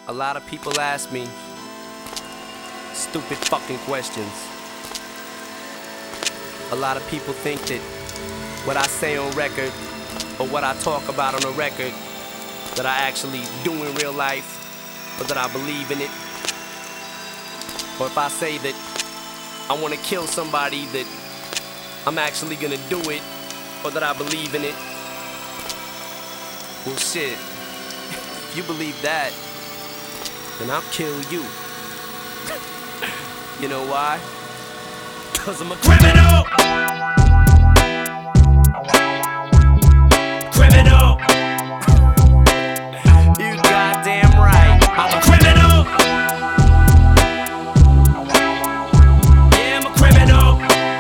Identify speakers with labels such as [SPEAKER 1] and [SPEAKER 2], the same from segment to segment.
[SPEAKER 1] A lot of people ask me stupid fucking questions. A lot of people think that what I say on record or what I talk about on a record that I actually do in real life, or that I believe in it. Or if I say that I want to kill somebody, that I'm actually gonna do it, or that I believe in it. Well, shit, if you believe that, then I'll kill you. You know why? 'Cause I'm a criminal! Criminal! You goddamn right, I'm a criminal! Yeah, I'm a criminal!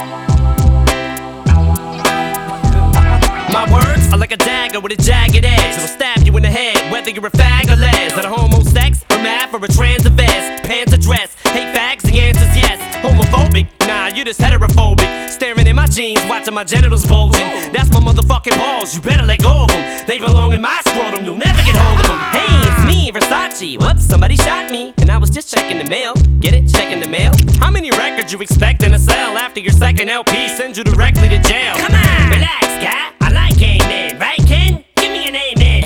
[SPEAKER 1] My words are like a dagger with a jagged edge. It'll stab you in the head, whether you're a fag or les. That a homo sex, a math, or a trans vest. Pants or dress, hate fags, the answer's yes. Homophobic? Nah, you just heterophobic. Staring in my jeans, watching my genitals bulging. That's my motherfucking balls, you better let go of them. They belong in my scrotum, you'll never get hold of them. Hey, it's me, Versace. Whoops, somebody shot me, and I was just checking the mail. Get it? Checking the mail? How many records you expecting to sell after your second LP sends you directly to jail? Come on, relax, guy. I like amen, right, Ken? Give me an amen.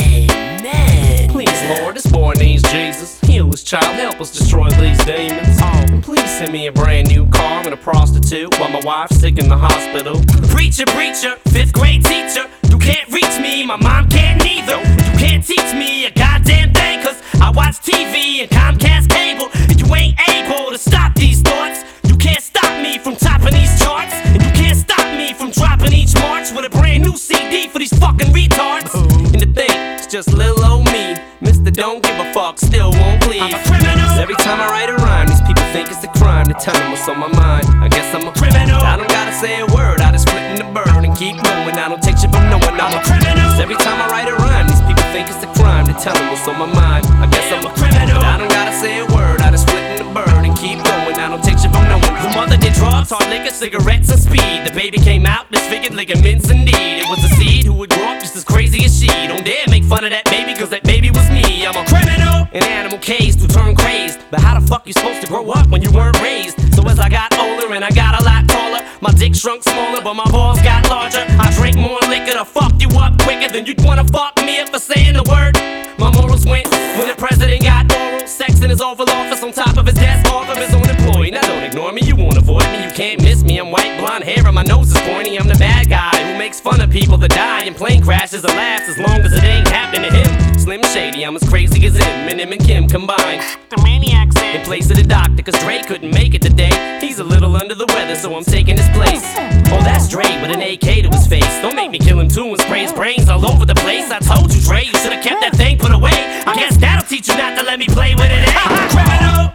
[SPEAKER 1] Amen. Please, Lord, this boy needs Jesus. Heal his child, help us destroy these demons. And please send me a brand new car and a prostitute while my wife's sick in the hospital. Preacher, preacher, 5th grade teacher. You can't reach me, my mom can't neither. You can't teach me a goddamn thing, 'cause I watch TV and Comcast cable, and you ain't able to stop these thoughts. You can't stop me from topping these charts, and you can't stop me from dropping each March with a brand new CD for these fucking retards. And the thing, it's just little old me, Mr. Don't give a fuck, still won't please. I'm a criminal. 'Cause every time I write a rhyme, these people think it's a crime to tell them what's on my mind. I guess I'm a criminal. I don't gotta say a word, I just flip in the bird and keep going. I don't take shit from no one, I'm a criminal. 'Cause every time I write a rhyme, these people think it's a crime to tell them what's on my mind. I guess I'm a criminal. I don't gotta say a word, I just flip in the bird and keep going. I don't take shit from no one. The mother did drugs, hard liquor, cigarettes, and speed. The baby came out, disfigured ligaments and need. It was a seed who would grow up just as crazy as she. Don't dare make fun of that baby, 'cause that baby was me. I'm a criminal, an animal caged to turn crazed. But how the fuck you supposed to grow up when you weren't raised? So as I got older and I got a lot taller, my dick shrunk smaller, but my balls got larger. I drank more liquor to fuck you up quicker than you'd wanna fuck me up for saying the word. My morals went when the president got oral sex in his Oval Office on top of his desk off of his own employee. Now don't ignore me, you won't avoid me, you can't miss me. I'm white, blonde hair, and my nose is pointy. I'm the bad guy who makes fun of people that die in plane crashes and laughs as long as it ain't happening to him. Slim Shady, I'm as crazy as him and Kim combined.
[SPEAKER 2] The maniac's
[SPEAKER 1] In place of the doctor, 'cause Dre couldn't make it today. He's a little under the weather, so I'm taking his place. Oh, that's Dre with an AK to his face. Don't make me kill him too and spray his brains all over the place. I told you, Dre, you should've kept that thing put away. I guess that'll teach you not to let me play with it. I'm a criminal.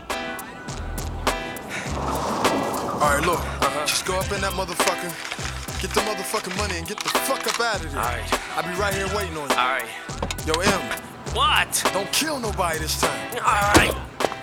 [SPEAKER 3] Alright, look, just go up in that motherfucker, get the motherfucking money, and get the fuck up out of there.
[SPEAKER 1] Alright.
[SPEAKER 3] I'll be right here waiting on you.
[SPEAKER 1] Alright.
[SPEAKER 3] Yo, M,
[SPEAKER 1] What?
[SPEAKER 3] don't kill nobody this time.
[SPEAKER 1] Alright.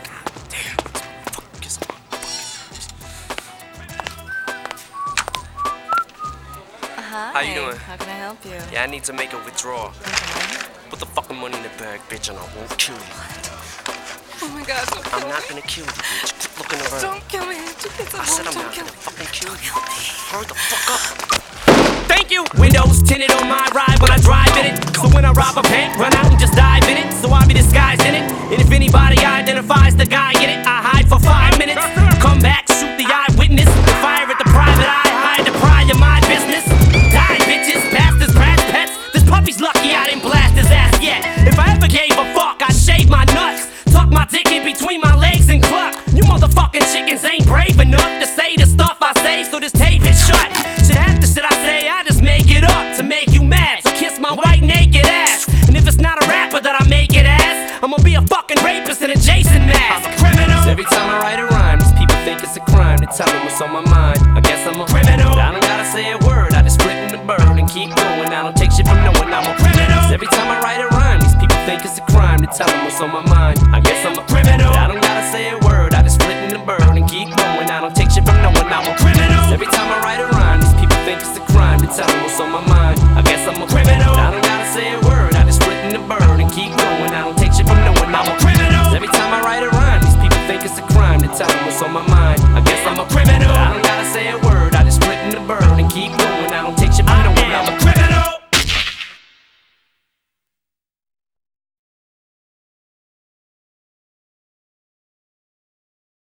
[SPEAKER 4] Hi.
[SPEAKER 1] How you doing?
[SPEAKER 4] How can I help you?
[SPEAKER 1] Yeah, I need to make a withdrawal.
[SPEAKER 4] Okay.
[SPEAKER 1] Put the fucking money in the bag, bitch, and I won't kill you.
[SPEAKER 4] Oh my God! Don't kill
[SPEAKER 1] I'm not
[SPEAKER 4] me.
[SPEAKER 1] gonna kill you, bitch. Quit looking around.
[SPEAKER 4] Don't kill me.
[SPEAKER 1] I said I'm
[SPEAKER 4] Don't
[SPEAKER 1] not
[SPEAKER 4] kill
[SPEAKER 1] gonna
[SPEAKER 4] me.
[SPEAKER 1] fucking kill you. Hurry the fuck up. Thank you. Windows tinted on my ride when I drive in it. So when I rob a bank, run out and just dive in it. So I'll be disguised in it. And if anybody identifies the guy in it, I hide for 5 minutes. Come back, shoot the eyewitness. Fire at the private eye, hide to pry of my business. Die, bitches, bastards, brats, pets. This puppy's lucky I didn't blast his ass yet. If I ever gave a fuck, I'd shave my nuts. Tuck my dick in between my legs and cluck. You motherfucking chickens ain't brave enough to say the stuff I say, so this tape is shut. Shit half the shit I say, I just make it up to make you mad. So kiss my white naked ass. And if it's not a rapper that I make it as, I'ma be a fucking rapist in a Jason mask. I'm a criminal. 'Cause every time I write a rhyme, these people think it's a crime to tell them what's on my mind. I guess I'm a criminal. I don't gotta say a word, I just flip in the bird and keep going. I don't take shit from no one, I'm a criminal. 'Cause every time I write a rhyme, these people think it's a crime to tell them what's on my mind. I guess I'm a criminal. I don't gotta say a word, I just flip in the bird and keep going. I don't take shit from no one, I'm a criminal. 'Cause every time I write a rhyme, these people think it's a crime to tell them what's on my mind. I guess I'm a criminal. I don't gotta say a word, I just flip in the bird and keep going. I don't take shit from no one, I'm a criminal. 'Cause every tell them what's on my mind. I guess I'm a criminal. I don't gotta say a word, I just split in the bird and keep going. I don't take shit for no one. I'm a criminal.